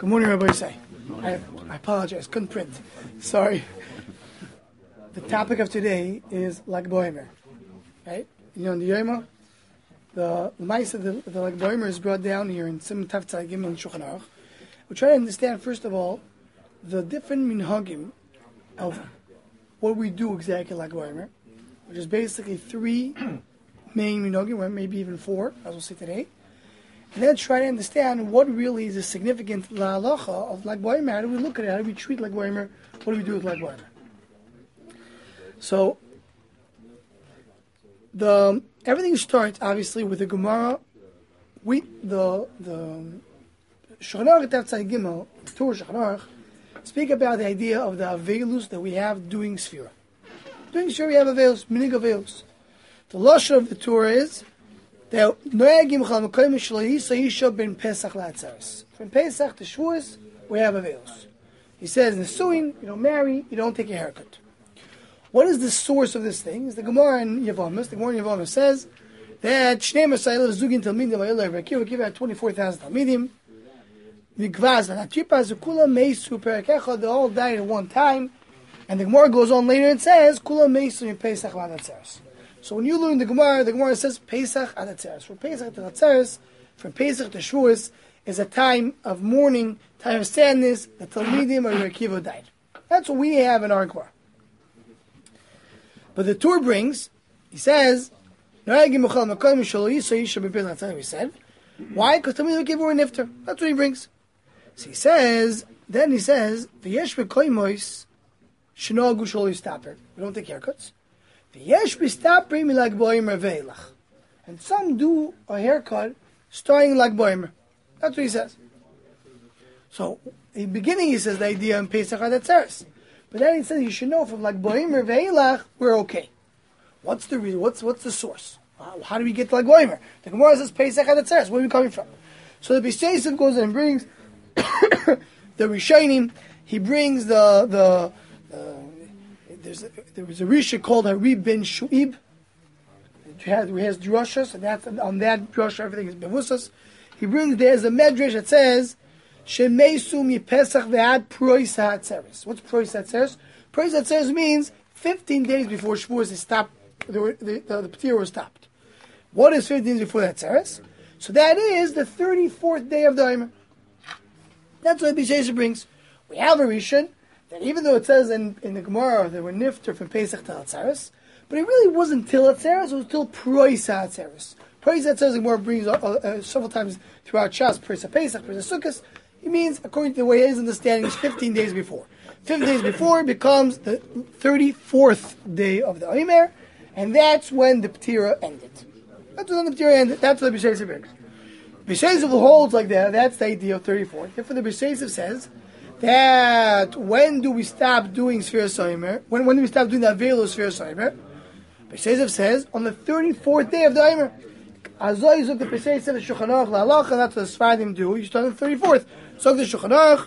Good morning, Rabbi Yisai. I apologize, couldn't print. Sorry. The topic of today is Lag Boimer. Right? You know, in the Yoma, the mice of the Lag Boimer is brought down here in Sim Tav Tzai Gimel and Shulchan Aruch. We try to understand, first of all, the different minhagim of what we do exactly Lag Boimer, which is basically three main minhagim, or maybe even four, as we'll see today. And then try to understand what really is the significant la'alacha of Lag Boimer. How do we look at it? How do we treat Lag Boimer? What do we do with Lag Boimer? So, everything starts obviously with the Gemara. The Shulchan Aruch Tav Tzai Gimel, Torah Shulchan Aruch, speak about the idea of the avelus that we have doing Sfira. Doing Sfira, we have avelus, minig avelus. The lashon of the Torah is that noagim chal mekoyim shelo yisa ben Pesach la'atzeres. From Pesach to Shavuos, we have avelus. He says, in the suin, you don't marry, you don't take a haircut. What is the source of this thing? Is the Gemara in Yevamos. The Gemara in Yevamos says that Shnei Masayil Zugin Talmidim Vayilay Rekiv give out 24,000 Talmidim. Mikvaz V'Natripa Zukula Meisu Perakechad. They all died at one time. And the Gemara goes on later and says Kula Meisu in Pesach V'Atzeres. So when you learn the Gemara says Pesach Atzeres. From Pesach to Atzeres, from Pesach to Shavuos, is a time of mourning, time of sadness. The Talmidim or Rekiv died. That's what we have in our Gemara. But the Torah brings, he says, we said, why? Because Talmidei Rekiv were nifter. That's what he brings. So he says, V'yesh b'koymois shenogu shelo yistaper. We don't take haircuts. V'yesh b'staprim Lag Boimer ve'elach. And some do a haircut starting Lag Boimer. That's what he says. So, in the beginning he says the idea in Pesach Atzeres. But then he says you should know from Lag Boimer ve'elach, we're okay. What's the reason? What's the source? How do we get to Lag Boimer? The Gemara says Pesach Atzeres. Where are we coming from? So the Beis Yosef goes and brings the Rishonim. He brings there was a Risha called Harib ben Shu'ib. He has drushas, and that's on that drusha everything is bevusas. He brings there's a medrash that says Shemeisu mi Pesach ve'ad Prois HaAtzeres. What's Prois HaAtzeres? Prois HaAtzeres means 15 days before Shavuos is stopped. The P'tir was stopped. What is 15 days before the Atzeres? So that is the 34th day of the Omer. That's what Beis Yosef brings. We have a Rishon that even though it says in the Gemara they were nifter from Pesach to Atzeres, but it really wasn't till Atzeres, it was till Prois HaAtzeres. Prois HaAtzeres the Gemara brings several times throughout Shas, Prois HaPesach, Prois HaSukkos. It means, according to the way his understanding, is 15 days before. 15 days before becomes the 34th day of the Omer, and that's when the P'tira ended. That's when the P'tira ended. That's what the Beis Yosef brings. Beis Yosef holds like that. That's the idea of 34. Therefore, the Beis Yosef says that when do we stop doing Sfiras Omer? When do we stop doing the Avelu Sfiras Omer? Beis Yosef says on the 34th day of the Omer. Azoi zok the Beis Yosef the Shulchan Aruch la'alacha. That's what the Sfardim do. You start on the 34th. So the Shulchan Aruch.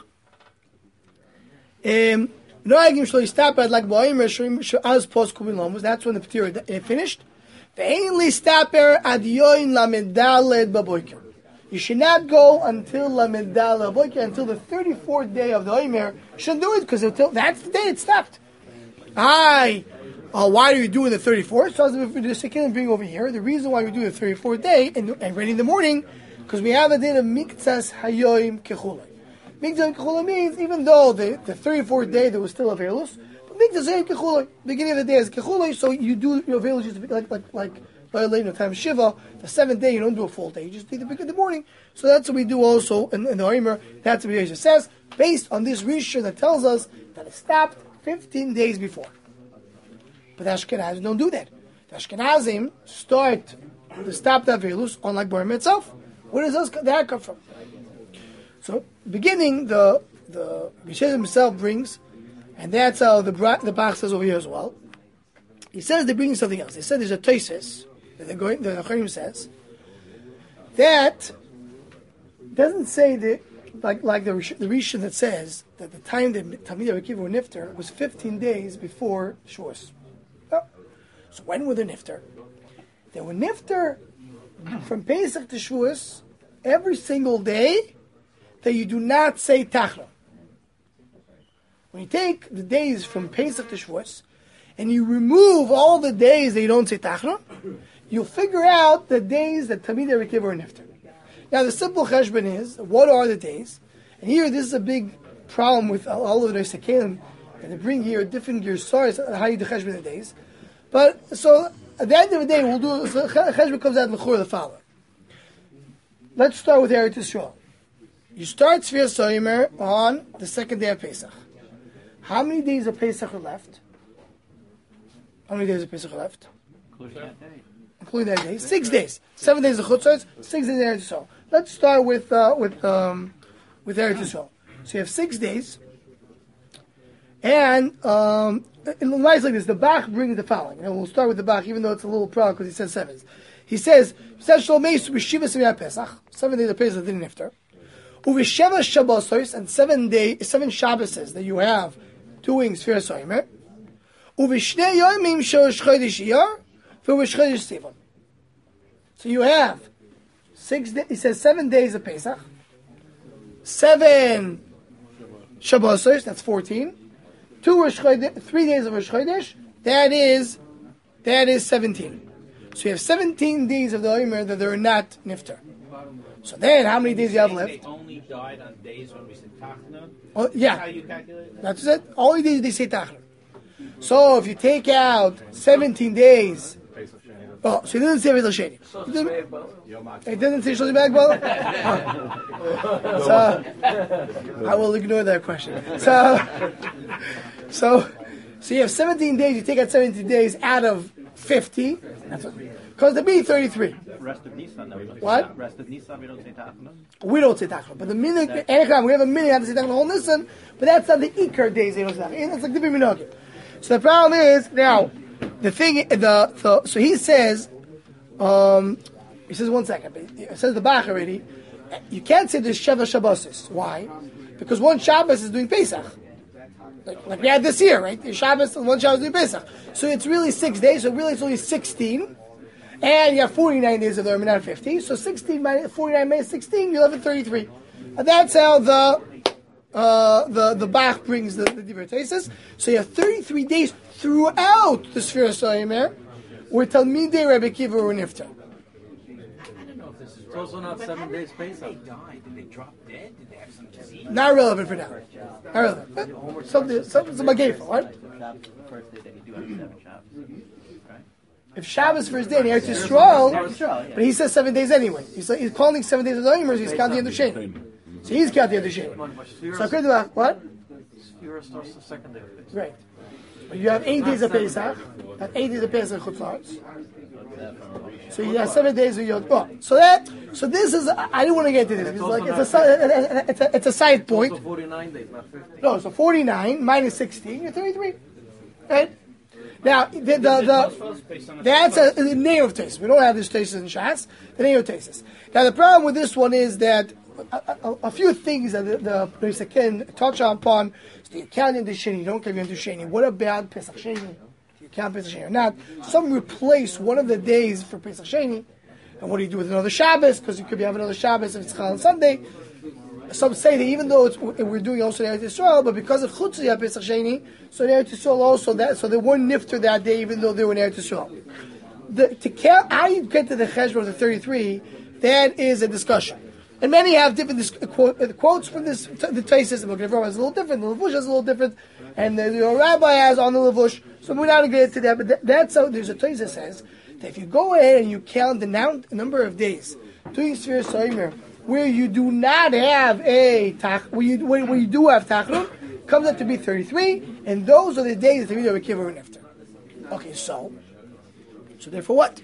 Noagim shlo yistaper Lag Boimer as post kubilamos. That's when the P'tira finished. Ve'ein listaper ad yoin lamedaled baboiker. You should not go until lamedaled baboiker, until the 34th day of the Omer. You shouldn't do it because that's the day it stopped. Why do you do it the 34th? So if we do the second and bring over here, the reason why we do the 34th day and ready in the morning, because we have a day of miktzas hayoim kechulei. Miktzas kechulei means even though the 34th day there was still a velus, but miktzas hayoim kechulei, beginning of the day is kechulei, so you do your velus just like by late time of Shiva. The 7th day you don't do a full day, you just do the beginning of the morning. So that's what we do also in the Omer. That's what Yosef says, based on this Rishon that tells us that it stopped 15 days before. But the Ashkenazim don't do that. The Ashkenazim start to stop the Avelus on Lag Boimer itself. Where does that come from? So, beginning, the Beis Yosef himself brings, and that's how the Bach says over here as well. He says they bring something else. He said there's a Tosfos that the Acharim says that doesn't say that like the Rishon that says that the time that Talmidei Rekiv were nifter was 15 days before Shavuos. So when were they nifter? They were nifter from Pesach to Shavuos every single day that you do not say Tachron. When you take the days from Pesach to Shavuos, and you remove all the days that you don't say Tachron, you'll figure out the days that Talmidei Rabbi Akiva are nifter. Now the simple cheshbon is, what are the days? And here this is a big problem with all of the Nesakelim, and they bring here different gersars how you do cheshbon the days. But so at the end of the day, we'll do so cheshbon comes out l'chor the following. Let's start with Eretz Yisrael. You start Tzvir Soimer on the second day of Pesach. How many days of Pesach are left? How many days of Pesach are left? Including that day. 6 days. 7 days of Chutzos, 6 days of Eretz Yisrael. Let's start with Eretz Yisrael. So you have 6 days, and in lines like this, the Bach brings the following. And we'll start with the Bach, even though it's a little proud because he says 7. He says, 7 days of Pesach didn't nifter. Uvisheva Shabbosos, and 7 Shabbases that you have doing Sfira Soimer. Uvishne Yomim Shosh Chodesh Iyar, V'Uvish Chodesh Sivan. So you have 6 days, he says 7 days of Pesach, 7 Shabbosos, that's 14, 3 days of Rosh Chodesh, that is 17. So you have 17 days of the Omer that they're not Nifter. So then, how many days do you have left? They only died on days when we said Tachanun? Oh, yeah. That's how you calculate it? That's it. Only days they say Tachanun. So if you take out 17 days, oh, so he didn't say Pesach Sheni. It didn't say Shloshim Bagbal? So, I will ignore that question. So you have 17 days, you take out 17 days out of 50, because to be 33. Rest of Nisan, we don't say What? Tachanun. Rest of Nisan, we don't say Tachanun. We don't say Tachanun. But the minute, we have a minute have to say Tachanun the whole Nisan, but that's not the Iker days they don't say Tachanun. That's like the Minhagim. So the problem is, now, the thing, so he says, he says 1 second, but it says the Bach already, you can't say there's Sheva Shabbosos. Why? Because one Shabbos is doing Pesach. Like we had this year, right? The Shabbos, one Shabbos is doing Pesach. So it's really 6 days, so really it's only 16. And you have 49 days of the Ramadan 50. So 49 minus 16, you'll have 33. And that's how the Bach brings the Divrei. So you have 33 days throughout the Sfira Soimer where Talmidei Rabbi Akiva were Nifter. I don't know if this is It's also not 7 days Pesach. Did they die? Did they drop dead? Did they have some disease? Not relevant for now. Not relevant. Something Magayfa, right? Shabbos is the first day that you do have 7 Shabbos. Right? If Shabbos first day, and Eretz Yisrael, but he says 7 days anyway. He's calling 7 days of the Omer, he's counting the Sheni. So he's counting the Sheni. So according to what? Sfira starts the second day of Pesach. Right. But you have 8 days of Pesach. That 8 days of Pesach Chutz La'aretz. So you have 7 days of Yod. Oh, so this is. I didn't want to get to this. It's a side point. So 49 days, not 50. No, so 49 minus 16, you're 33. Right? Now, that's the name of Tesis. We don't have this Tesis in Shas. The name of Tesis. Now, the problem with this one is that a few things that the Pesach can touch upon is the counting the Sheni. You don't count the Sheni. What about Pesach Sheni? Do you count Pesach Sheni or not? Some replace one of the days for Pesach Sheni. And what do you do with another Shabbos? Because you could have another Shabbos if it's Chal on Sunday. Some say that even though we're doing also in Eretz Yisrael, but because of Chutz you have Pesach Sheni, so in Eretz Yisrael also so they weren't nifter that day even though they were in Eretz Yisrael. To count, how you get to the cheshbon of the 33, that is a discussion. And many have different quotes from this. The Taisis, the Book of Rambam is a little different, the Levush is a little different, and the rabbi has on the Levush. So we're not going to get into that, but that's how there's a Taisis that says that if you go ahead and you count the number of days doing Sfir Soimer, where you do not have where you do have Tachanun, comes up to be 33, and those are the days that we do a Kippur and Nifter. Okay, so therefore what?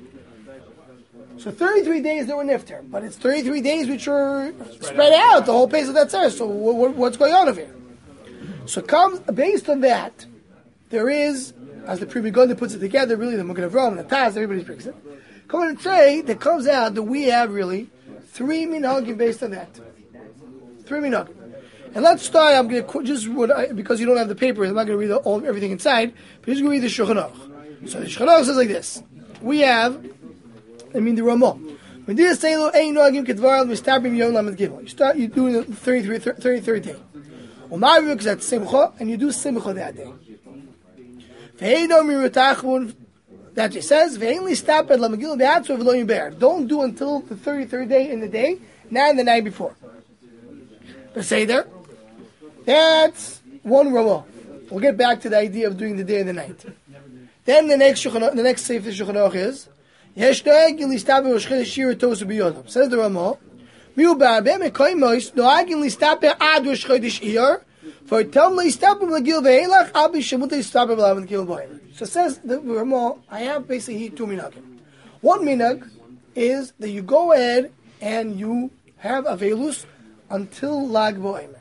So 33 days there were Nifter, but it's 33 days which are spread out, the whole pace of that says. So what's going on over here? So based on that, there is, as the Pri Megadim puts it together, really the Magen Avraham and the Taz, everybody brings it. Come on and say that comes out that we have really 3 minhagim based on that. 3 minhagim. And let's start, I'm going to because you don't have the paper, I'm not going to read everything inside, but just going to read the Shulchan Aruch. So the Shulchan Aruch says like this. We have, the Ramah. When you say ain't noagim kedvaral mistabrim yom lamed gimel, you do the 33rd day. Umaviv because that's simcha, and you do simcha that day. Ve'eino mirutachun. That it says ve'enli stap at lamegil be'atzu v'lo yimber. Don't do until the 33rd day in the day, not the night before. The seder. That's one Ramah. We'll get back to the idea of doing the day and the night. Then the next Sefer Shulchan Aruch is Yesh noagin listaper Rosh Chodesh Shir tosu b'yodam. Says the Ramah, Miu ba'arbe mekoymos noagin listaper ad Rosh Chodesh Iyar for tam listaper l'gil ve'elach abi shemut listaper v'lavan gil b'oil. So says the Ramah, I have basically two minhagim. One minhag is that you go ahead and you have avelus until Lag B'Omer.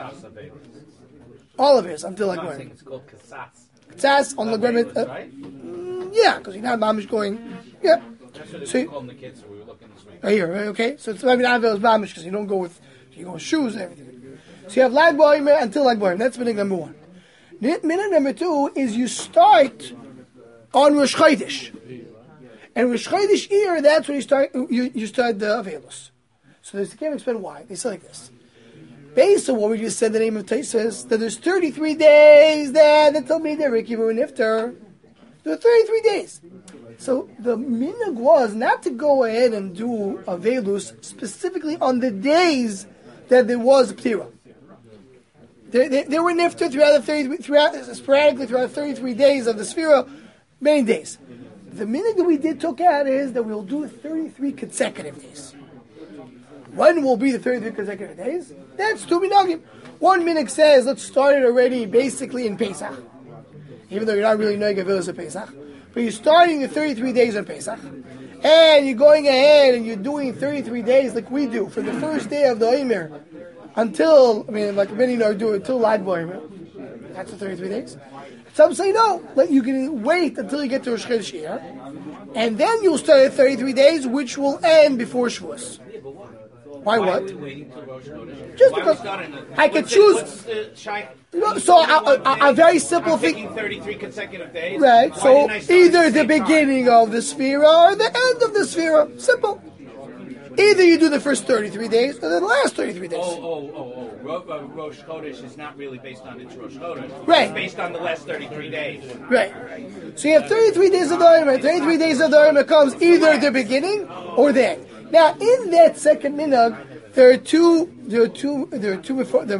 All of it until Lag B'Omer. I think it's called Kassas. Kassas on Lag B'Omer. Yeah, because you're not mamish going. Yeah. That's what So they call them the kids, so we were looking this way. right here, right? Okay. So it's maybe not avel mamish because you don't go with shoes and everything. So you have Lag B'Omer until Lag B'Omer. That's minhag number one. Minhag number two is you start on Rosh Chodesh, and Rosh Chodesh Iyar. That's when you start. You start the avelus. So they can't explain why. They say like this. Based on what we just said, the name of Taisus, that there's 33 days that the Talmidei Rekiva and Iftar. There are 33 days. So the minhag was not to go ahead and do avelus specifically on the days that there was Ptira. There were Niftar sporadically throughout the 33 days of the Sphira, many days. The minhag that we took out is that we'll do 33 consecutive days. When will be the 33 consecutive days? That's two minhagim. One minhag says, let's start it already basically in Pesach. Even though you're not really knowing avelus of Pesach. But you're starting the 33 days on Pesach. And you're going ahead and you're doing 33 days like we do. From the first day of the Omer until, like many do until Lag B'Omer. That's the 33 days. Some say no. You can wait until you get to Rosh Chodesh Iyar. And then you'll start at 33 days, which will end before Shavuos. Why Why what? are we waiting till Rosh Chodesh? Just Why because we starting it? I could What's choose. So a very simple I'm thing. taking 33 consecutive days. Right, Why so didn't I start either at the same time? beginning of the Sphira or the end of the Sphira. Simple. Either you do the first 33 days or the last 33 days. Rosh Chodesh is not really based on its Rosh Chodesh. Right. It's based on the last 33 days. Right. So you have 33 days of the Omer. 33 days of the Omer comes either the beginning or the end. Now, in that second minhag, there's a machlokes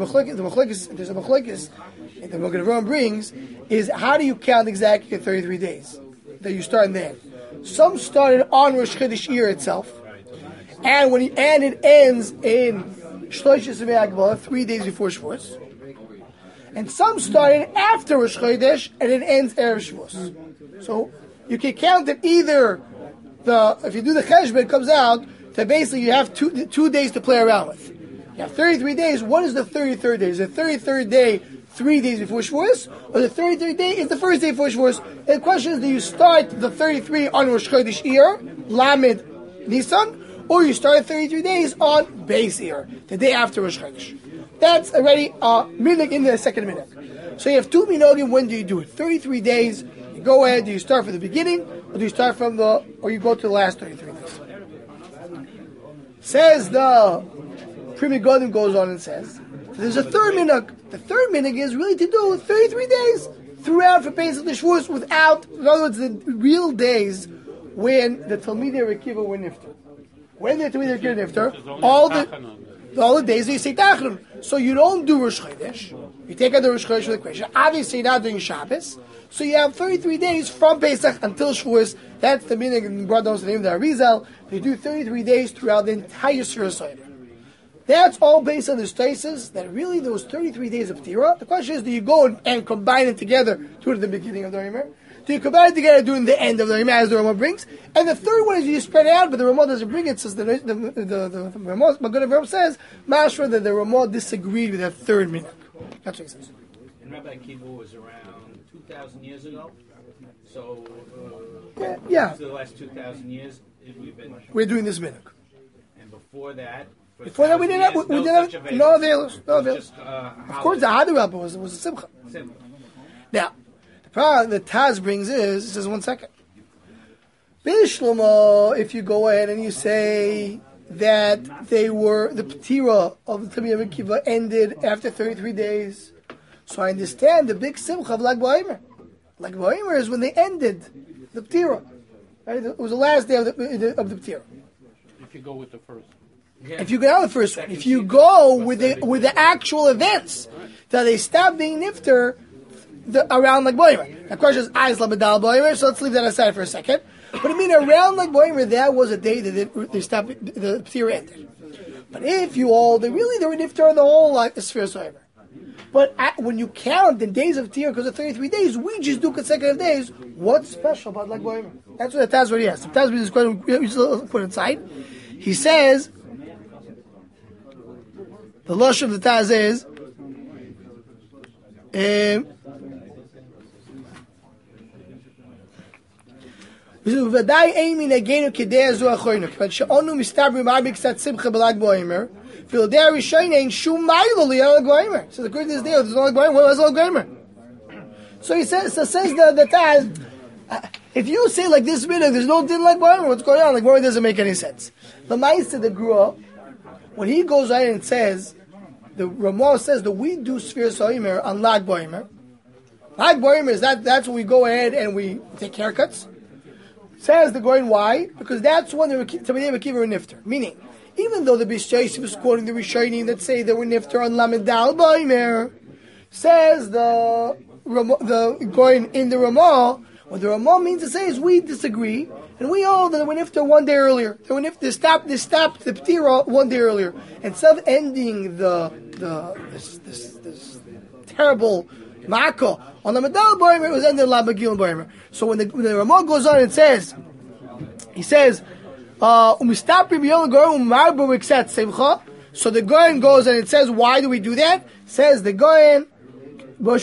that the Magen Avraham brings is how do you count exactly the 33 days that you start in the end? Some started on Rosh Chodesh Iyar itself, and it ends in Shloshis Yemei Hagbalah, 3 days before Shavuos. And some started after Rosh Chodesh and it ends Erev Shavuos. So you can count it either if you do the cheshbon, it comes out that basically you have two days to play around with. You have 33 days. What is the 33rd day? Is the 33rd day 3 days before Shavuos, or the 33rd day is the first day before Shavuos? And the question is, do you start the 33 on Rosh Chodesh Iyar, Lamed Nisan, or you start 33 days on Beis Iyar, the day after Rosh Chodesh? That's already minhag in the second minhag. So you have two minhagim. When do you do it? 33 days. You go ahead. Do you start from the beginning, or do you start or you go to the last 33 days? Says the Pri Megadim goes on and says, there's a third minhag. The third minhag is really to do 33 days throughout for Pesach Shavuos without, in other words, the real days when the Talmidei Rekiva were niftar. When the Talmidei Rekiva were niftar, all the days that you say Tachanun. So you don't do Rosh Chodesh. You take out the Rosh Chodesh for the question. Obviously you're not doing Shabbos. So you have 33 days from Pesach until Shavuos. That's the minhag and brought down to the name of the Arizal. They do 33 days throughout the entire Sfira Seder. That's all based on the stasis that really those 33 days of Tira. The question is, do you go and combine it together to the beginning of the Omer? Do you combine it together during the end of the Omer as the Ramah brings? And the third one is you spread it out, but the Ramah doesn't bring it. Says the Ramah, Magen Avraham says, Mashra, that the Ramah disagreed with that third minhag. That's what he says. And Rabbi Akiva was around 2,000 years ago. So, Yeah. for the last 2,000 years, We're doing this minhag. And before that, we didn't have no availers. Of course, the Hadarabba was a simcha. Now, the problem that Taz brings is, he says, 1 second. Bishlomo, if you go ahead and you say that the Ptira of the Talmidei Rebbe Akiva ended after 33 days, so I understand the big simcha of Lag BaOmer. Lag BaOmer is when they ended the Ptira. Right? It was the last day of the Ptira. If you go with the first. If you go down the first one, if you go with the actual events that they stopped being nifter around Lag BaOmer. The question is Ayis Lamedal BaOmer, so let's leave that aside for a second. But I mean, around Lag BaOmer, that was a day that they stopped the Ptira ended. But if you all, they were nifter the whole Sfira Soimer. But when you count the days of Ptira, because of 33 days, we just do consecutive days. What's special about Lag BaOmer? That's what the Taz already asked. The Taz is quite put inside. He says, the lush of the Taz is, ובוודאי אין מנהגנו כדעה זו אחרונה, כיוון שאנו מסתברים הרבה קצת שמחה בל"ג בעומר, ולדעה הראשון אין שום מיילה לל"ג בעומר. So according to this day, there's no Lag BaOmer. What was Lag BaOmer? So he says the Taz, if you say like this minute, there's no din Lag BaOmer, what's going on? Like, why doesn't make any sense? The Ma'aseh that grew up, when he goes out and says, the Ramah says that we do Sfira Soimer on Lag BaOmer. Lag BaOmer is that's when we go ahead and we take haircuts. Says the Goyen, why? Because that's when the Talmidei Rebbe were nifter. Meaning, even though the Bishayis was quoting the Rishonim that say they were nifter on Lamedal BaOmer, says the Goyen in the Ramah, what the Ramah means to say is we disagree, and we all that they were nifter one day earlier. They stopped the Ptira one day earlier. Instead of ending this terrible Ma'aka on the Lamedal BaOmer, it was ended on Lamegillah BaOmer. So when the Ramah goes on and says, he says, so the Goyen goes and it says, why do we do that? Says the Goyen, we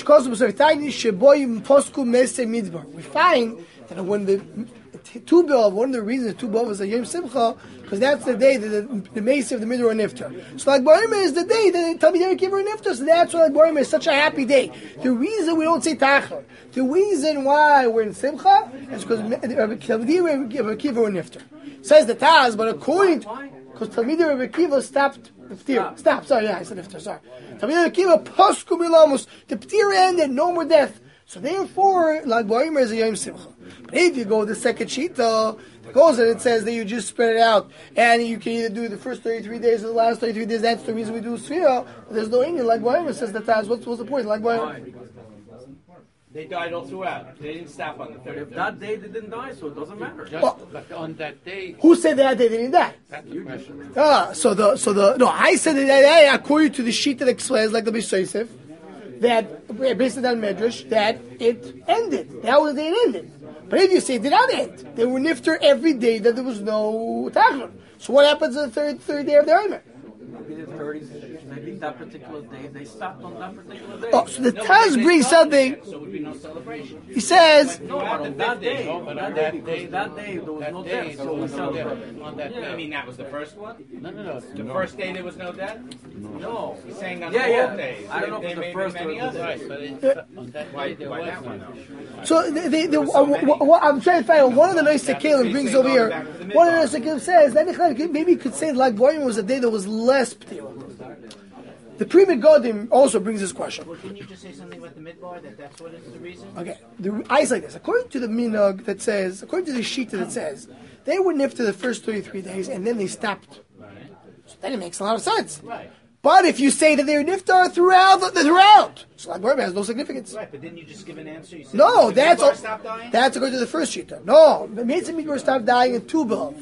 find that when the Tu B'Av, one of the reasons Tu B'Av is a Yom Simcha, because that's the day that the Mace of the Midbar are Niftar. So Lag BaOmer is the day that the Talmidei Rebbe are Niftar, so that's why Lag BaOmer is such a happy day. The reason we don't say Tachor, the reason why we're in Simcha, is because Talmidei Rebbe are Niftar. Says the Taz, but according to, because Talmidei Rebbe stopped the Ptira. Stop, sorry, I said Niftar, sorry. Talmidei Rebbe Posku Bilamus, the Ptira ended, no more death. So therefore, Lag BaOmer is a Yom Simcha. But if you go with the second Shita, it goes and it says that you just spread it out, and you can either do the first 33 days or the last 33 days. That's the reason we do Sfira. There's no Indian. Lag BaOmer says that Taz. What's the point? Lag BaOmer. They died all throughout. They didn't stop on the 33rd. If that day they didn't die, so it doesn't matter. But on that day, Who said that they didn't die? that's the question. I said that according to the sheet that explains, like the Bishayis, that based on that Medrash, that it ended. That was the day it ended. But if you say it did not end, they were nifter every day that there was no Tachor. So what happens on the third day of the Omer? Maybe the 30s, maybe that particular day, they stopped on that particular day. Oh, so the Taz brings something. So it would be no celebration. He says, No, but on that day, there was no death, so we celebrated. On that day, I mean, that was the first one? No. The first day there was no death? No. He's saying on Yeah, all yeah. days. I don't know if There it's may the be first many or the others. second. But on that day, there was no. so what I'm trying to find out, one of the nice Kalim brings over here, one of the nice Kalim says, that maybe you could say Lag BaOmer was a day that was less Ptira. The Pri Megadim also brings this question. Well, can you just say something about the midbar, that's what is the reason? Okay, I say this. According to the Minhag that says, according to the Shita that says, they were nifter the first 33 days and then they stopped. So then it makes a lot of sense. Right. But if you say that they were niftar throughout, so Lag BaOmer has no significance. Right, but didn't you just give an answer? You said No, the that's midbar stopped dying? that's according to the first Shita. No, the Meitzah Midbar stopped dying in Tu B'Av.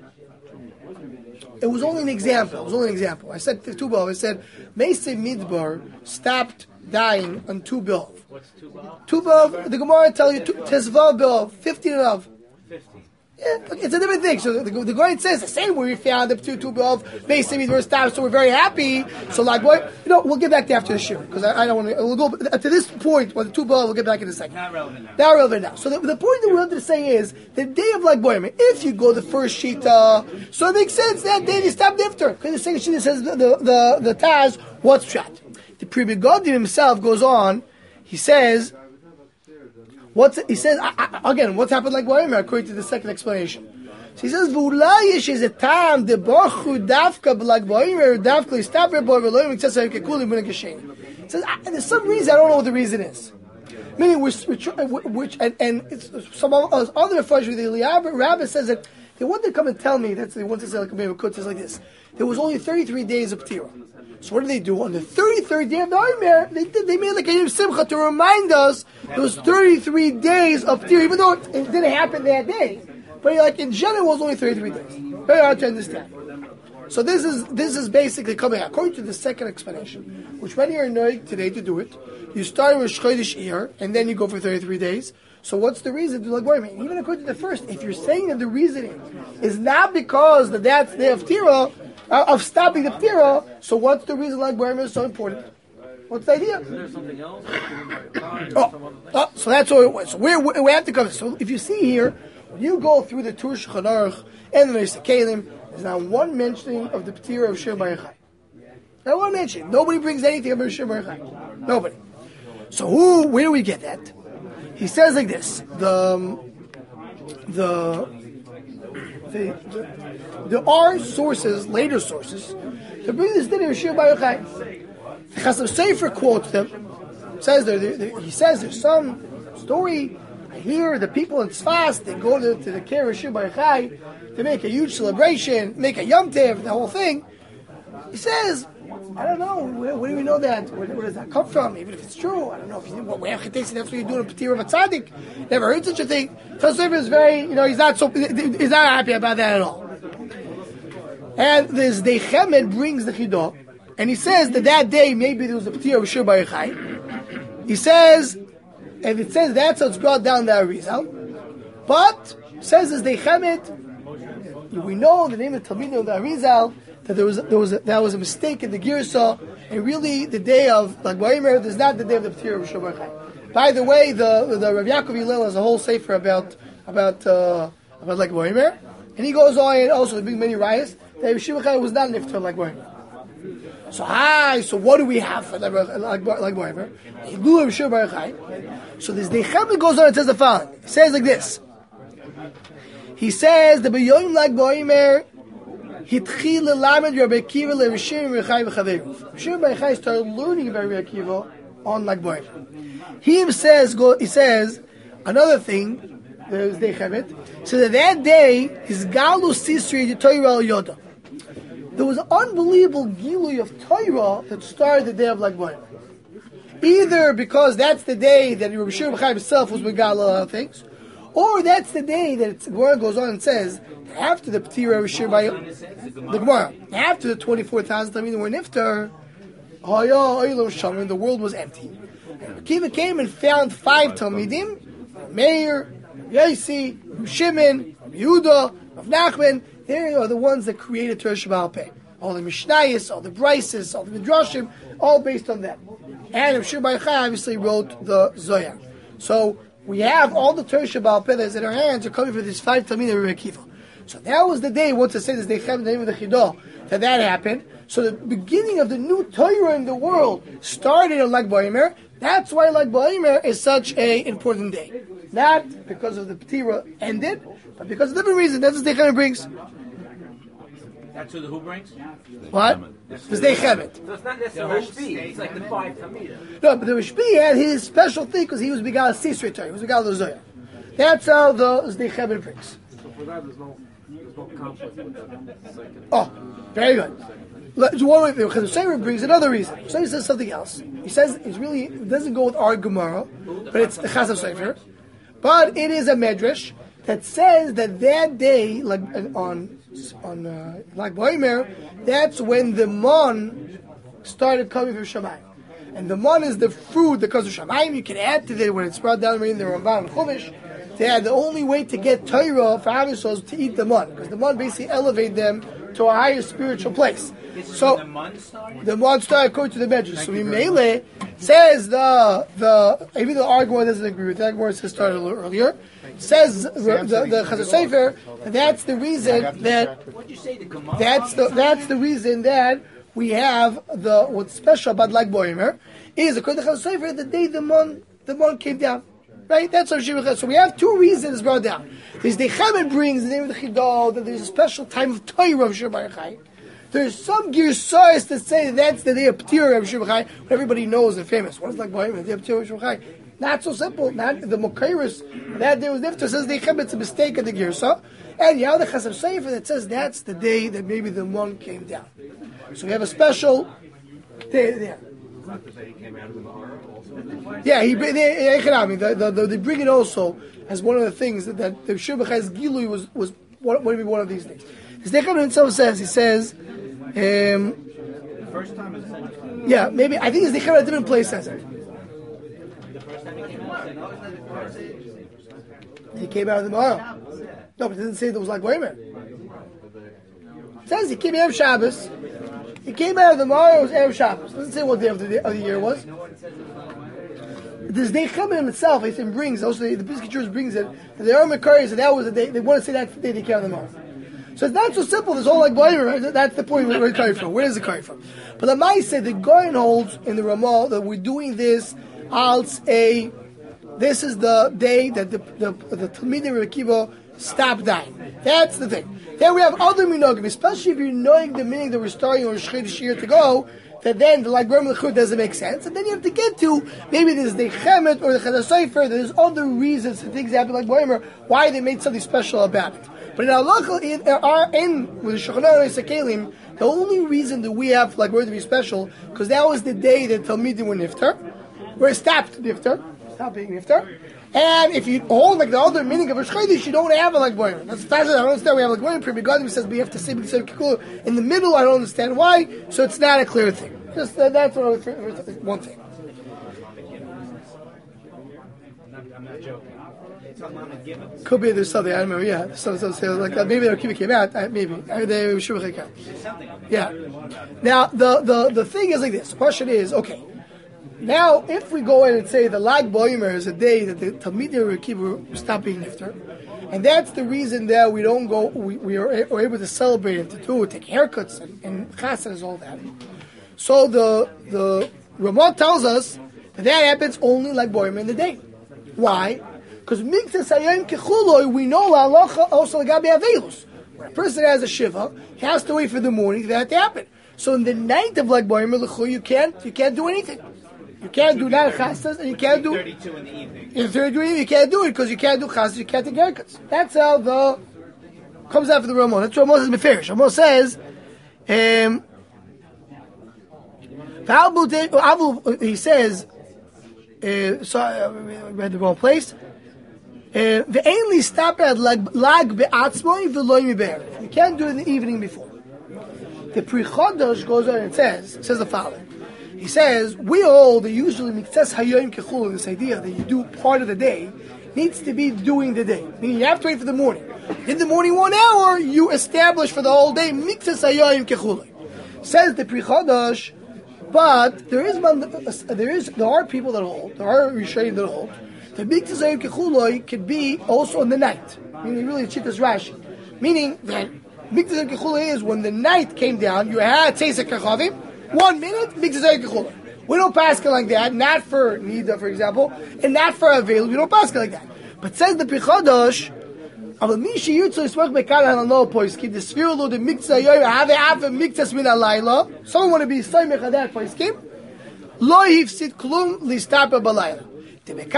It was only an example. I said Tu B'Av. I said Meitzah Midbar stopped dying on Tu B'Av. What's two ball? Tu B'Av, the Gemara tell you Tezvav B'Av, 15 and of. 15. Yeah, it's a different thing. So the Gemara says the same way we found up to Tu B'Av, Meitzah Midbar stopped, so we're very happy. So like what? We'll get back to after the shiur because I don't want to. We'll go to this point with the Tu B'Av. We'll get back in a second. Not relevant now. Not relevant now. So the point that we wanted to say is the day of Lag BaOmer. If you go the first Shita, so it makes sense that day they stop nifter because the second Shita says the Taz. What's shot? The Pri Megadim himself goes on. He says, He says again. What's happened like Boimer according to the second explanation? So he says v'ulayish is a time the bachu dafka like Boimer dafka listaper boimer loyim excessive kekuli b'negashin. He says there's some reason I don't know what the reason is. Meaning which and it's some of us other Farsh with the Rabbi says that they want to come and tell me they want to say like a Kut says like this. There was only 33 days of Ptira. So what did they do? On the 33rd day of the Omer, they made like a Yom Simcha to remind us there was 33 days of Ptira, even though it didn't happen that day. But like in general, it was only 33 days. Very hard to understand. So this is basically coming according to the second explanation, which when you're annoyed today to do it, you start with Chodesh Iyar and then you go for 33 days. So what's the reason to like Boimer? Even according to the first, if you're saying that the reasoning is not because that's the day of Ptira, of stopping the Ptira, so what's the reason like Boimer is so important? What's the idea? Is there something else? So that's all it was. So we have to cover. So if you see here, when you go through the Tur Shulchan Aruch and the Neis Kalim, there's not one mentioning of the Ptira of Shir Bar Yochai. Not one mention. Nobody brings anything about Shir Bar Yochai. Nobody. So where do we get that? He says like this: there are sources, later sources, to bring this din of Shir Bar Yochai. The Chasam Sofer quotes them. Says he says there's some story. I hear the people in Tzfas, they go to the Keren Shir Bar Yochai to make a huge celebration, make a Yom Tov, the whole thing. He says, I don't know, where do we know that? Where does that come from? Even if it's true, I don't know. If you that's what you do in a Ptira of a Tzaddik. Never heard such a thing. Chasam is very, he's not happy about that at all. And this Dei Chemed brings the Chidah, and he says that day maybe there was a Ptira of Shir Bar Yochai. He says, and it says that's how it's brought down the Arizal. But says as Dei Chemed, we know the name of the Talmidim of the Arizal that there was a mistake in the Girsa, and really the day of Lag Boimer is not the day of the Ptira of Shir Bar Yochai. By the way, the Rav Yaakov Hillel has a whole sefer about Lag Boimer, and he goes on and also big many riots that Shir Bar Yochai was not niftar Lag Boimer. So what do we have for Lag Boimer? Hilul of Shir Bar Yochai. So this Dei Chemed goes on and says the following. He says like this. He says the B'Yom Lag Boimer Hitchil Lamed Rabbi Akiva LeRishim Rechai v'Chaveru. Shir Bar Yochai started learning about Rabbi Akiva on Lag Boimer. He says another thing. There's Dei Chemed. So that day his Galus Sisri the Torah al Yoda. There was an unbelievable Gilui of Torah that started the day of Lag Boimer. Either because that's the day that Rabbi Shir Bar Yochai himself was Megal a lot of things, or that's the day that the Gemara goes on and says after the Ptira of Shir Bar Yochai, the Gemara after the 24,000 Talmidim were niftar, the world was empty. And Akiva came and found 5 Talmidim: Meir, Yosi, Shimon, Yehuda, Rav Nachman. They are the ones that created Torah Shebaal Peh. All the Mishnayos, all the Brises, all the Midrashim, all based on that. And Shir Bar Yochai obviously wrote the Zohar. So we have all the Torah Shebaal Peh that's in our hands are coming from these 5 Talmidim of Rabbi Akiva. So that was the day, once I say this, they have the name of the Chidah, that happened. So the beginning of the new Torah in the world started on Lag Boimer. That's why Lag Boimer is such an important day. Not because of the Ptira ended, but because of a different reason. That's what Dei Chemed brings. That's who brings? What? It's Dei Chemed. So it's not necessarily Rashbi. It's like the 5 Talmidim. No, but the Rashbi had his special thing because he was Begal Sisri Torah. He was Begal the Zohar. That's how the Dei Chemed brings. So for that, there's no conflict with that second. Oh, very good. One way, because the Sefer brings another reason. So he says something else. He says it doesn't go with our Gemara, but it's the Chasam Sofer. But it is a medrash that says that day, like on Lag Boimer, that's when the mon started coming from Shamayim. And the mon is the fruit that comes from Shamayim. You can add to it when it's brought down in the Ramban and Chumash. The only way to get Torah for Am Yisrael is to eat the mon, because the mon basically elevate them to a higher spiritual place. So the mon started according to the medrash. So Mimele says even though our Gemara doesn't agree with that, Gemara says started a little earlier. Says the Chazal Sofer that's the reason that's the reason that we have what's special about Lag Boimer is according to Chazal Sofer the day the mon came down. Right? That's what Shivcha. So we have two reasons brought down. There's the Chemet brings the name of the Chidol, that there's a special time of Torah of Shivcha Chai. There's some Girsais that say that's the day of P'tir of Shivcha Chai, what everybody knows and famous. What is like Bohemian, the day of P'tir of Shivcha Chai? Not so simple. Not the Mokairis that day was Niftar says the Chemet, it's a mistake of the Girsa. And Yahweh Chasam Sefer that says that's the day that maybe the moon came down. So we have a special day there. Yeah, they bring it also as one of the things that the Shivcha Chai's Gilui was what would be one of these days. His Necham himself says, he says, First time is said. yeah, maybe, I think his Necham at a different place says it. The first time he came out. He came out of the Mara. No, but it doesn't say there was like Goymer. It says he came out of Shabbos. He came out of the Mara, it was Erev Shabbos. It doesn't say what day of the year it was. This Necham itself, I think, brings, also the Pesach Jews brings it, and the Aram Makari, so that was the day, they want to say that's the day they came out of the Mara. So it's not so simple. There's all like Goyim, right? That's the point where it's coming from. Where is it coming from? But the Mai said the Goyim holds in the Ramah that we're doing this als a. This is the day that the Talmidim Rebbe Akiva stopped dying. That's the thing. Then we have other minogim, especially if you're knowing the meaning that we're starting on Rosh year to go. That then the like Goyim Lechut doesn't make sense, and then you have to get to maybe there's the Chemet or the Chazal Sefer. There's other reasons that things happen like Goyim, why they made something special about it. But in halacha, with the Shulchan Aruch Kelim, the only reason that we have like word to be special because that was the day that Talmidim were niftar, were stopped niftar, stop being niftar. And if you hold like the other meaning of Rosh Chodesh, you don't have a like boyer. That's fascinating. I don't understand. We have like boyer. Pre says we have to say Kikul in the middle. I don't understand why. So it's not a clear thing. Just that's what one thing. I'm not joking. Could be there's something I don't remember. Yeah, something like that. Maybe their kibbutz came out. Maybe they should have come. Yeah. Now the thing is like this. The question is okay. Now if we go in and say the Lag Boimer is a day that the Talmidim Rekiva stop being niftar, and that's the reason that we don't go. We are able to celebrate and to do take haircuts and chassanas all that. So the Ramah tells us that happens only like Boimer in the day. Why? Because Miktas Hayom Kechuloi, we know La'alocha also Lagabi Avelus. When a person has a Shiva, he has to wait for the morning for that to happen. So in the night of Lag Boimer Lechu, you can't do anything. You can't do that chastas, and you can't do 32 in the evening. In 32 you can't do it because you can't do chastas, you can't take haircuts. That's how the comes out for the Ramon. That's what Ramon says Meferish. Ramon says, he says, I read the wrong place. The only stop at lag be'atzmoi v'loy miber. You can't do it in the evening before. The Pri Chodesh goes on and says the following. He says we hold that usually miktas hayom kechul, this idea that you do part of the day needs to be doing the day. Meaning you have to wait for the morning. In the morning 1 hour you establish for the whole day miktas hayom kechul. Says the Pri Chodesh, but there are people that hold, there are Rishonim that hold. The Miktas Hayom Kechuloi could be also in the night. Meaning, really, Chitas Rashi. Meaning that Miktas Hayom Kechuloi is when the night came down, you had Tzeisek Kachavim, 1 minute, Miktas Hayom Kechuloi. We don't pass it like that, not for Nida, for example, and not for Avel, we don't pass it like that. But says the Pri Chodesh, אבל מי שירצו יסמוך בכאן הלנור פויסקים, תסבירו לו דמקצה היום, הווה אף מקצס מן הלילה, someone want to be סמך הדעת פויסקים, לא הפסיד כלום להסתפר בלילה. So here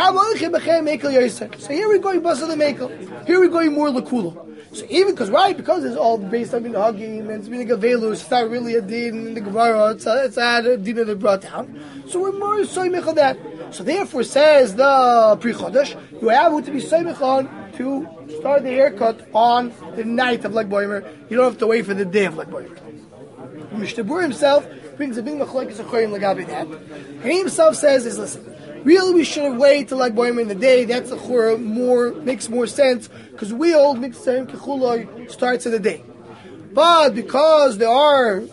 we're going bust of the Mekel. Here we're going more Lakula. So even because it's all based on Minhagim and it's Minhagavelus, it's not really a din in the Gemara, it's not a din that they brought down. So we're more Soymech on that. So therefore says the Pri Chodesh, you have to be Soymech on to start the haircut on the night of Lag Boimer. You don't have to wait for the day of Lag Boimer. Mishtabur himself brings a big machlokes achorim lagabi that. And he himself says listen, really, we should have waited till like Boimer in the day. That's the chura makes more sense because we hold Miktzayim Kechuloi starts in the day. But because there are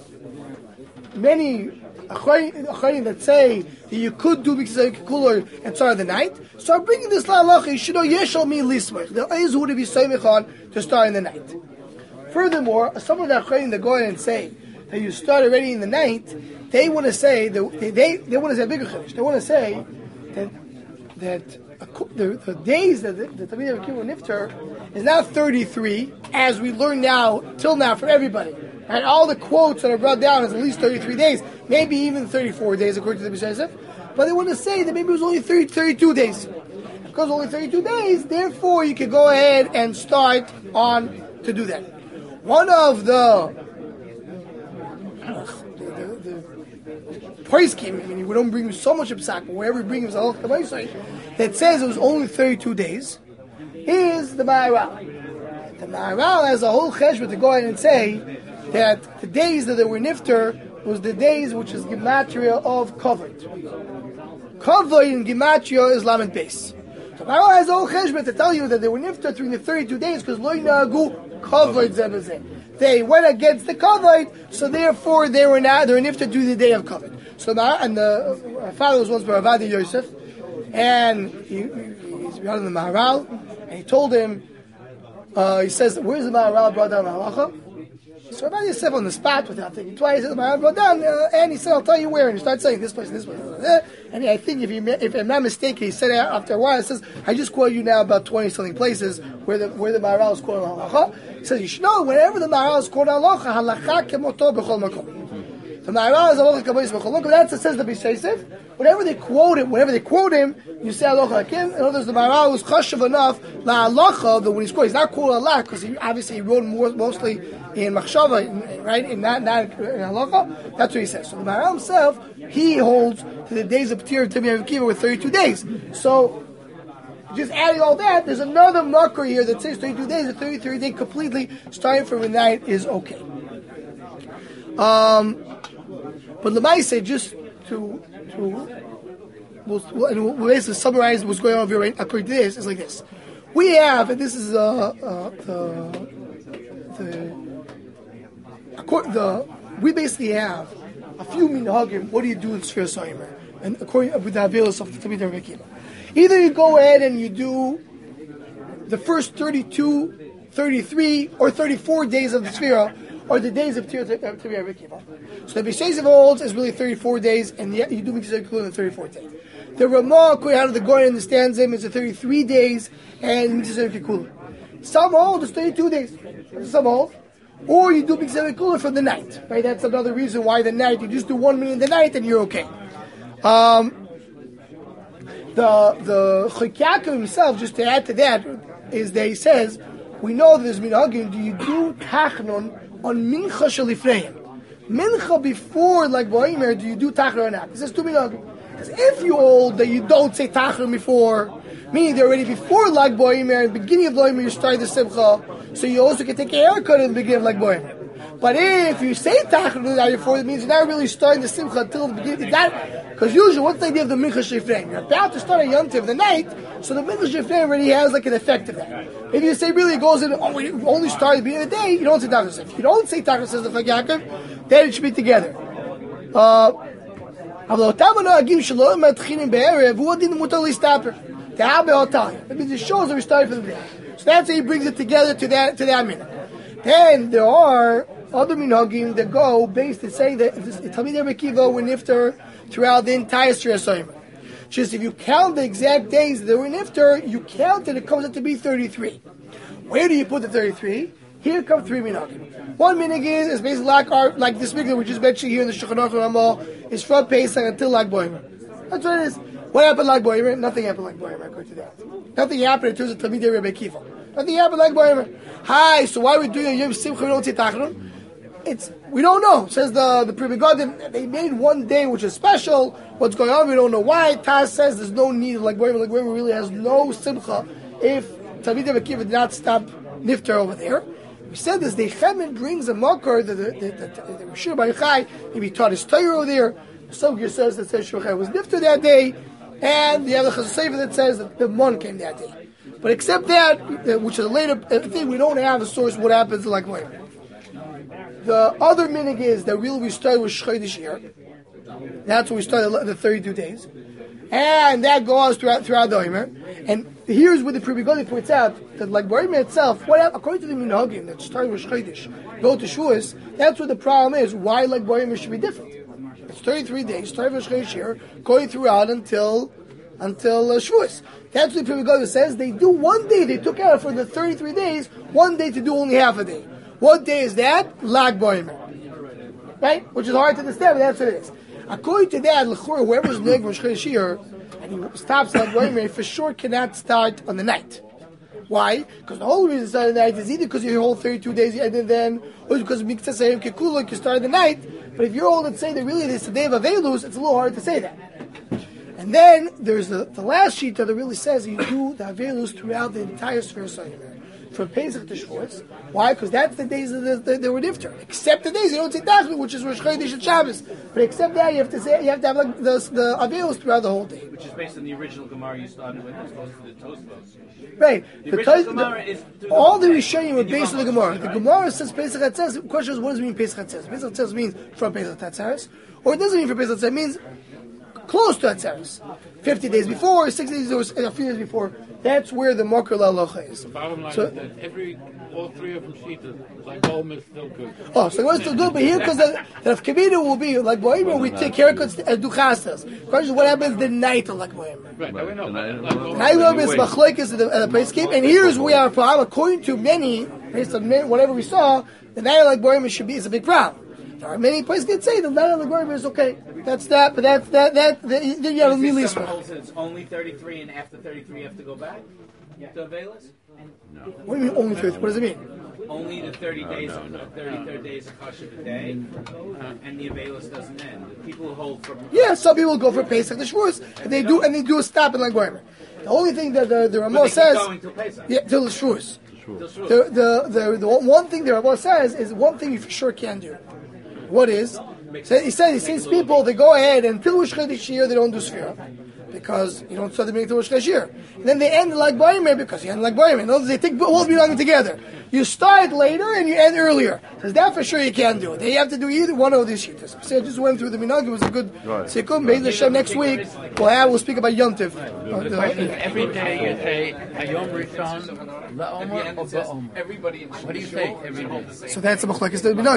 many acharim that say that you could do Miktzayim Kechuloi and start in the night, so I'm bringing this la'alacha. You should know Yeshal mi lismach. There is who to be soymech on to start in the night. Furthermore, some of the acharim that go in and say that you start already in the night, they want to say that they want to say a bigger chiddush. They want to say that the days that the Talmidei Rebbe Akiva nifter is now 33, as we learn now till now from everybody. And all the quotes that are brought down is at least 33 days, maybe even 34 days according to the B'Shesef. But they want to say that maybe it was only 32 days. Because only 32 days, therefore you can go ahead and start on to do that. One of the Poiskim, I mean, we don't bring him so much of psak, but wherever we bring him that says it was only 32 days, is the Maharal. The Maharal has a whole cheshbon to go ahead and say that the days that they were nifter was the days which is gematria of kavod. Kavod in gematria is lamed base. So Maharal has a whole cheshbon to tell you that they were nifter during the 32 days because lo yinagu kavod zebazeh. They went against the kavod, so therefore they were nifter due to the day of kavod. So now, and the father was once Baravadi Yosef, and he's beyond the Maharal, and he told him, he says, where's the Maharal brought down halacha? So Rabbi Yosef on the spot without thinking twice, he said, the Maharal brought down, and he said, I'll tell you where, and he started saying this place, and I think if I'm not mistaken, he said after a while, he says, I just quote you now about 20 something places where the Maharal is quoting halacha. He says, you should know, whenever the Maharal is quoting halacha, halacha kemoto b'chol makom. The Maharal is halacha kabayis b'chol makom. That's what says the B'Shesef. Whenever they quote him, you say halacha hakim. In other words, the Maharal was chashuv enough la halacha that when he's quoting, he's not quoting halacha because he obviously wrote mostly in machshava, right? In not in halacha. That's what he says. So the Maharal himself, he holds to the days of P'tir Talmidei Rebbe Akiva with 32 days. So just adding all that, there's another makor here that says 32 days. The 33 day completely starting from the night is okay. But Lamaise, just to we'll basically summarize what's going on over here according to this, is like this. We have, and this is we basically have a few minhagim. What do you do in Sfira Soimer? And according with the Avilos of the Talmidei Rebbe Akiva, either you go ahead and you do the first 32, 33, or 34 days of the Sfira, or the days of Talmidei Rebbe Akiva. So the B'Shesef holds is really 34 days, and yet you do Mitzvah Kulin on the 34th day. The Ramah, according to the Goyen understands him, is 33 days and Mitzvah Kulin. Some hold is 32 days. Some hold. Or you do Mitzvah Kulin from the night. Right? That's another reason why the night, you just do 1 minute in the night and you're okay. The Chok himself, just to add to that, is that he says, we know that there's minhagim, do you do tachnon on mincha shalifneim? Mincha before, like Boimer, do you do tachnon or not? He says two minhagim. Because if you hold that you don't say tachnon before, meaning they're already before like Boimer, in the beginning of Boimer you start the simcha, so you also can take a haircut in the beginning of like Boimer. But if you say tachnon before, it means you're not really starting the simcha until the beginning. Because usually, what's the idea of the mincha shifreim? You're about to start a yom tov the night, so the mincha shifreim already has like an effect of that. If you say really it goes in, we only start at the beginning of the day, you don't say tachnon. If you don't say tachnon, says the Chok Yaakov, then it should be together. That means it shows that we started from the day. So that's how he brings it together to that minute. Then there are other minhagim that go based to say that Talmidei Rebbe Akiva were nifter throughout the entire Sfira Soimer. Just if you count the exact days that they were nifter, you count it comes out to be 33. Where do you put the 33? Here come three minhagim. One minhag is basically like this minhag we just mentioned here in the Shulchan Aruch Ramah is from Pesach until Lag Boimer. That's what it is. What happened like Boimer? Nothing happened like Boimer according to that. Nothing happened in terms of Talmidei Rebbe Akiva. Nothing happened like Boimer. Hi, so why are we doing a Yom Simcha? We don't say tachnon. We don't know. Says the Pri Megadim, they made one day which is special. What's going on? We don't know why. Taz says there's no need. Like Boimer really has no simcha if Talmidei Rebbe Akiva did not stop nifter over there. We said this. The Chemin brings a makor that the Rishur Bar Yochai maybe taught his Torah over there. The Sogir says that says Shulchan was nifter that day, and the other Chazon Sofer that says that the Mon came that day. But except that, which is a later thing, we don't have a source of what happens like Boimer. The other minhag is that really we started with Chodesh here. That's when we started the 32 days. And that goes throughout the Omer. And here's where the Pri Megadim points out that like Boimer itself, according to the minhagim that started with Chodesh, go to Shavuos, that's what the problem is. Why like Boimer should be different? It's 33 days, starting with Chodesh here, going throughout until until Shavuos. That's what Pri Megadim says. They do one day. They took out for the 33 days. One day to do only half a day. What day is that? Lag Ba'omer. Right? Which is hard to understand, but that's what it is. According to that, whoever's neg for Shir and he stops Lag Ba'omer, for sure cannot start on the night. Why? Because the whole reason to start the night is either because your whole 32 days you ended then, or because Mikta Sayim Kekuluk you started the night. But if you're all that say that really this is the day of Avelus, it's a little hard to say that. And then there's the last sheet that really says you do the Avelus throughout the entire Sfer Sayim. From Pesach to Shavuos. Why? Because that's the days that they were nifter. Except the days you don't say Tachlis, which is Rosh Chodesh and Shabbos. But except that you have to have like the Avelos throughout the whole day. Which is based on the original Gemara you started with, as opposed to the Tosfos. Right. The Because Gemara is all the Rishonim were based on the Gemara. The Gemara says Pesach Hatzeres. The question is, what does it mean Pesach Hatzeres? Pesach Hatzeres means from Pesach Hatzeres, or it doesn't mean from Pesach Hatzeres. It means close to Hatzeres. 50 days before, 60 days or a few days before. That's where the Mokar Lalocha is. The bottom line is that all three of them Shita, like Golem is still good. Oh, so it's still good, but here, because the Kavita will be like Boimer, we take haircuts and do chastas. The question is, what happens the night of like Boimer? Right, now we know. Night of is Machlekes and the place keep, and here's where we have a problem. According to many, based on whatever we saw, the night of like Boimer should be is a big problem. There are many places that say the night of like Boimer is okay. That's that, but then you have a The Milis. system holds that it's only 33, and after 33 you have to go back to Avelis? What do you mean only 30? What does it mean? Only the 30 days, 33rd day is a kash of the day, and the Avelis doesn't end. The people who hold from Yeah, some people go for Pesach to Shavuos, and they do a stop in like Boimer. The only thing that the Ramah says, going till Pesach. yeah, till the Shavuos. Till Shavuos. The one thing the Ramah says is one thing you for sure can do. What is? So he says people they go ahead and until Rosh Chodesh year they don't do Sfira because you don't start the beginning till Rosh Chodesh year. And then they end like Boimer because you end like Boimer. In other words, they take both belonging together. You start later and you end earlier. Because that for sure you can't do it. They have to do either one of these shittas. So I just went through the minhag. It was a good sikkum. Be'ez Hashem next week we'll speak about Yom Tov. The question is, every day you say Hayom Rishon La'omer or Ba'omer. Everybody in What do you say every day? So that's the machlekes the minhag.